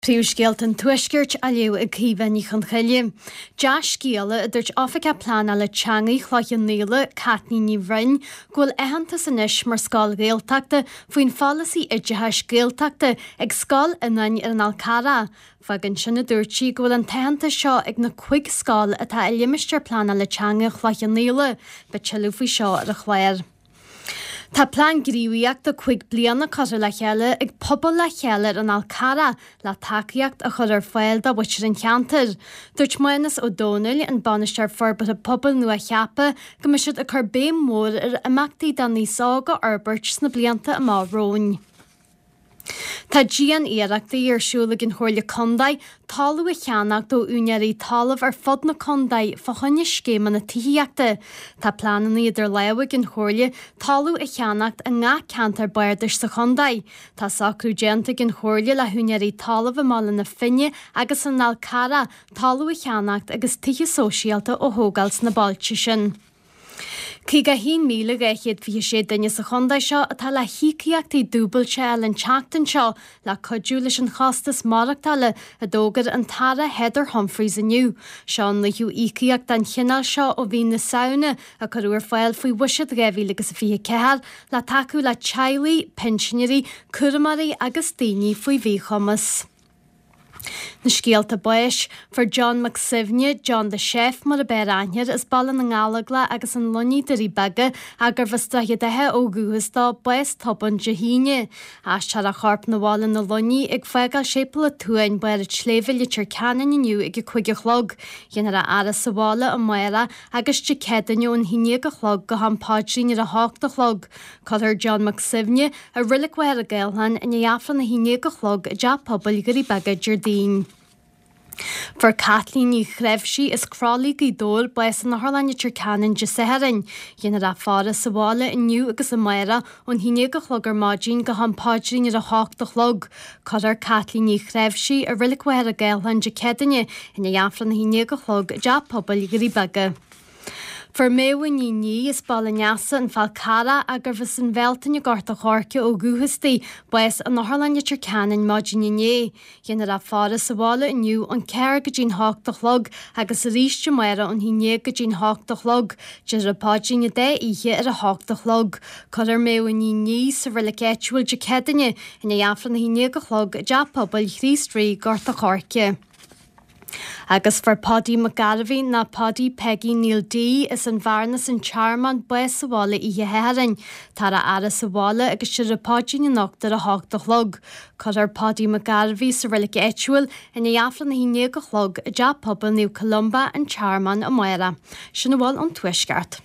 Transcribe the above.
Príomhscéalt an tuiscirt a leo ag cíbhainní chun chuile. Deas scéala a dúirt ofica plana le teangaí chloicheann níla catní ní bhrein ghfuil aitheanta san isis mar scáil géalteachta faoin fallasaí idethe scéalteachta ag scáil inainn ar an Alcara. Fagan sinna dúirtí ghfuil an aitheanta seo ag na chuig scáil atá i limistéar plana le teanga chloicheann níla, be teilú faoi seo ar a chléir. Tá plán gríomhaíocht do 5 bliana cosir le chéile ag pobl le chéile an Alcara le takeíocht a chur ar fáil do bhuiir an cheantar. Dúirt Muinnes O'Donnell an banisteoir forbait a pobl nua cheapa go misiad a chur béim mór ar imeachtaí don níos ága Albert sna blianta a má róin. Tá dían éireachtaí ar siúla gin chóirle condaid talú a cheannach do únearí talamh ar fod na condaid fachonne scéman na tííachta. Tá planan idir leabhah gin chóirle talú a cheannacht a ngá cantar bairdis sa condaid. Tá sacrú genta gin chóirle le únearí talamh a mála na finne agus an Alcara talú a cheannacht agus tithe sóisialta ó thógáils na bailte sin. Cí go 1,000 réchiad fi sé daine sa chondaid seo atá le híciíachtaí dúbailte an teachtain seo le codú leis an chostas marachtála a dógad an tara Heather Humphreys aniu. Seán le hiú íciíocht an chinál seo ó bhí na saona a chuúir fáil faoi bhuisead réhí agus a fihe cehar le taú le tealaí, pensionirí, curamarí agus daoine faoi bhí chumas. Na scéalta buis for John McSivne, John the Chef mar a bear aithnear is ballan na ngála agus an loní de baga agur bhastracha dethe ó gúhastá buis toban jahíine. Astar a charp na bhálan na loní ag feáil sépal a túin buir a tléfil tir canan iniu ag chuige chlog. Dhéanar a aras sa bhála a maira agus te cedanú an híine go chlog go hampáidrín ar a hácht a chlog. Codir John McSivne a rilik weir a gailhan in éafran na híine go chlog a deap pobl gurí baga Jardín. For Kathleen ní chreibhsí is crálí go dóil buis an Harlainne Turcanan de Saharin. Dhéanar a fára sa bhála inniu agus a maira ón híine go chlog ar máidín go hampáidrín ar a hácht a chlog. Codir Kathleen ní chreibhsí a rilik weir a gailhan de cedanne in éafran na híine go chlog deap pobl gurí baga. For méhain ní is ballanneasa an Falcara agur bheits an bheltain a garta chorce ó gúhastaí buis an Harlainne Turcanan máidín. Dhéanar a fára sa bhála inniu an ceir go dtín hácht a chlog agus a ríiste maira an híine go dtín hácht a chlog, deir a páidín dé ihe ar a hácht a chlog. Codir méhain ní sa bhfuil éitiúil de cedanne in éafran na híine go chlog deap pobl chrístrí garta chorce. Agus for Paddy McGarvey na Paddy Peggy Neil D is an bharnas an charman buis sa bhála ihe herin. Tar a aras sa bhála agus siar a pádín in nachtar a hácht a chlog. Codir Paddy McGarvey sa rilik éitiúil in éafran na híine go chlog a deap pobl New Columba an charman a maira. Sinna bháil an tuisceart.